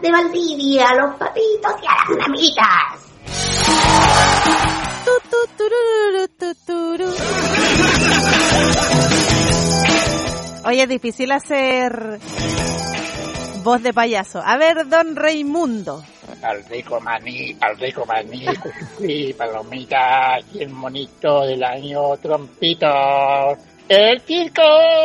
desde Valdivia, a los papitos y a las mamitas. Oye, es difícil hacer voz de payaso. A ver, don Raimundo. Al rico maní, y palomita, y el monito del año trompito, el circo.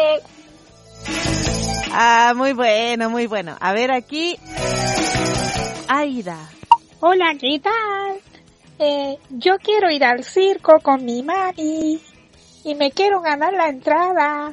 Ah, muy bueno, muy bueno. A ver aquí, Aida. Hola, ¿qué tal? Yo quiero ir al circo con mi mami y me quiero ganar la entrada.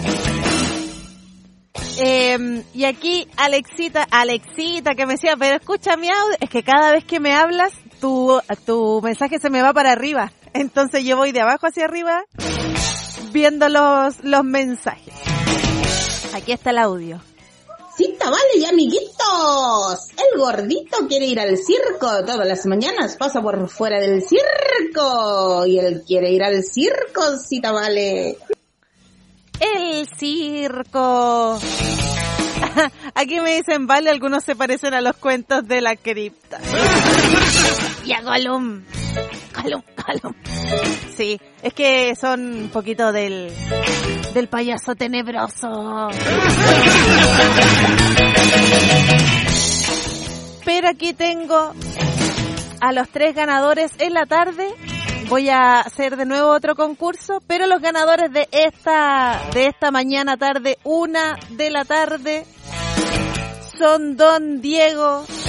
Y aquí Alexita que me decía, pero escucha mi audio, es que cada vez que me hablas tu mensaje se me va para arriba, entonces yo voy de abajo hacia arriba viendo los mensajes. Aquí está el audio. Cita vale y amiguitos, el gordito quiere ir al circo, todas las mañanas pasa por fuera del circo y él quiere ir al circo, Cita vale. El circo. Aquí me dicen, vale, algunos se parecen a los cuentos de la cripta. Y a Gollum. Gollum. Sí, es que son un poquito del payaso tenebroso. Pero aquí tengo a los 3 ganadores en la tarde. Voy a hacer de nuevo otro concurso, pero los ganadores de esta mañana tarde, 1 de la tarde, son don Diego